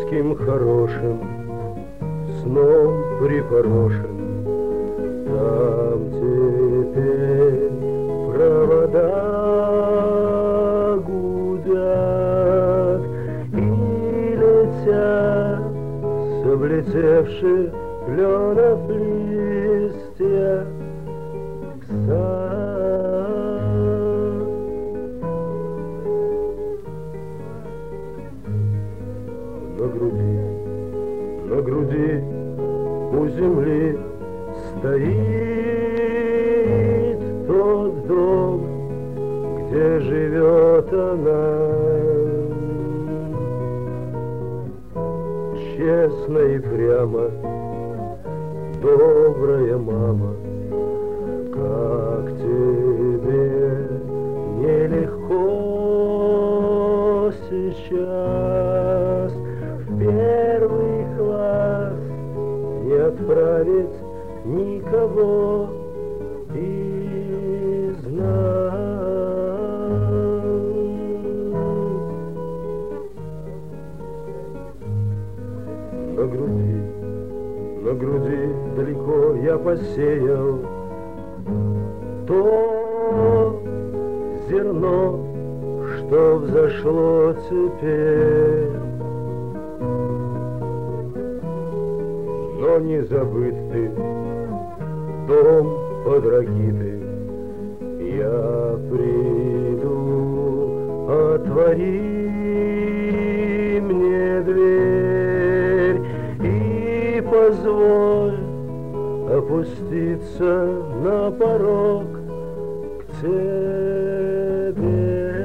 детским хорошим сном припорошен. Там теперь провода гудят и летят с облетевших кленов листья в сад. На груди у земли стоит тот дом, где живет она. Честно и прямо, добрая мама, как тебе нелегко сейчас в первый класс не отправить никого из нас. На груди далеко я посеял то зерно, что взошло теперь. Но не забыт ты, дом под ракиты, я приду, отвори мне дверь и позволь опуститься на порог к тебе.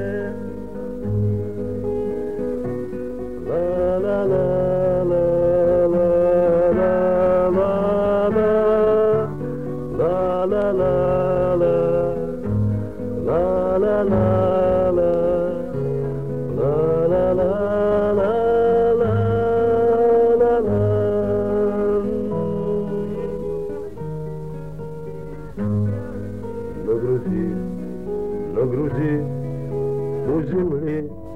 На груди у земли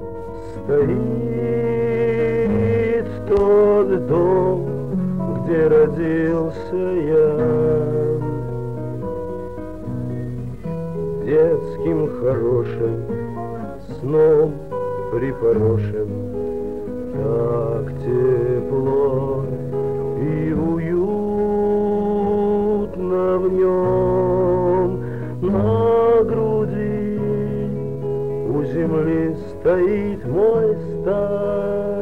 стоит тот дом, где родился я. Детским хорошим сном припорошен, так тепло и уютно в нем. На груди у земли стоит мой старый